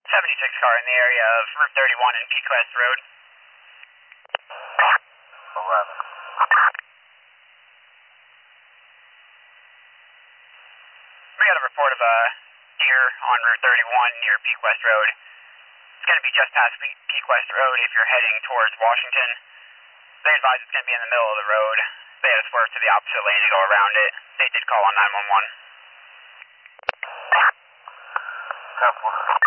76 car in the area of Route 31 and Peak West Road. 11. We got a report of a deer on Route 31 near Peak West Road. It's going to be just past Peak West Road if you're heading towards Washington. They advise it's going to be in the middle of the road. They had to swerve to the opposite lane to go around it. They did call on 911. 10-4.